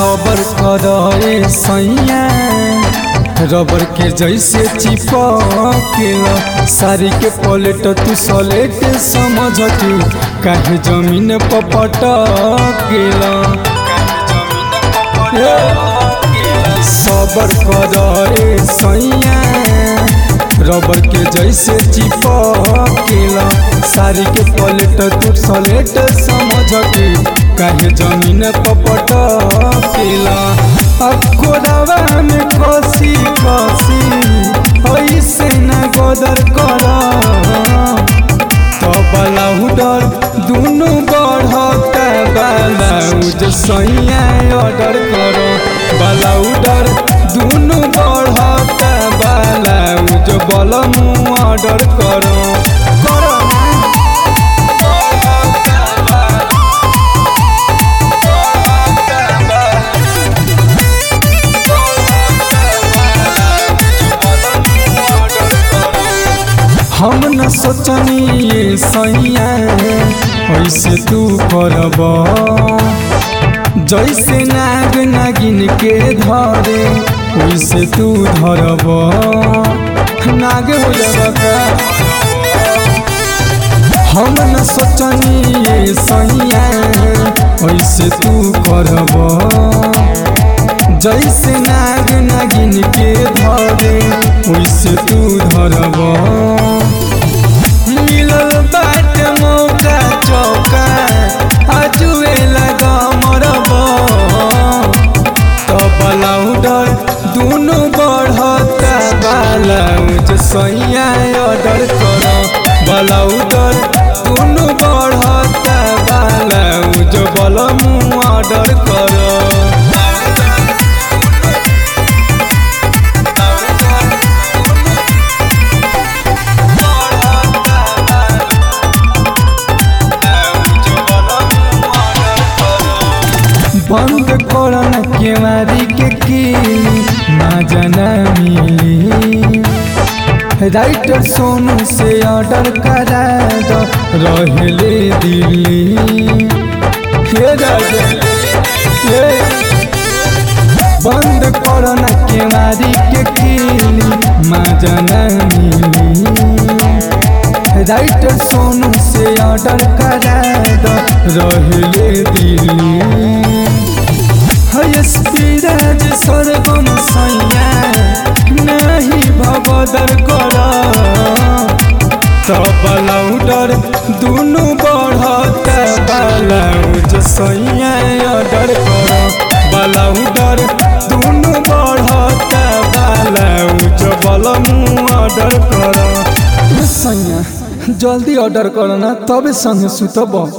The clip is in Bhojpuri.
सबर कर सैया रबर के जैसे चिपकेला सारी के पलट तू सलेट समझ के काहे जमीन पर पटकेला। सबर कर सैया रबर के जैसे चिपकेला सारी के पलट तू सलेट समझ के काहे जमीन पर पटकेला। अब कोरावा में कसी कसी ऐसे न गदर कर तो ब्लाउडर दुनू बढ़ता ब्लाउज सैया ऑर्डर कर ब्लाउडर दुनू बढ़ता ब्लाउज बलमू ऑर्डर कर। हम न सोचनी ये सैया ऐसे तू करब जैसे नाग नागिन के धरे वैसे तू धरब नाग हो जाएगा। हम न सोचनी ये सैया ऐसे तू करब जैसे नाग नागिन के धरे वैसे तू धरब। मिलल बाट मौका चौका आजुए लगा मरब तो ब्लाउडर दुनू बढ़ता ब्लाउज सैया ऑर्डर कर ब्लाउडर दुनू बढ़ता ब्लाउज बलमू ऑर्डर कर। बंद करना केवारी के कीली ना जाना मिली राइटर सोनू से ऑर्डर करा दो रहले दिल्ली। बंद करना केवारी के कीली ना जाना मिली राइटर सोनू से ऑर्डर करा दो रहले दिल्ली। स्पीराज सरगम सैया नहीं भगदर कर तो ब्लाउडर दुनू बढ़ता ब्लाउज सैया ऑर्डर कर ब्लाउडर दुनू बढ़ता ब्लाउज बलमू ऑर्डर कर। सैया जल्दी ऑर्डर करना तबे संगे सुतब।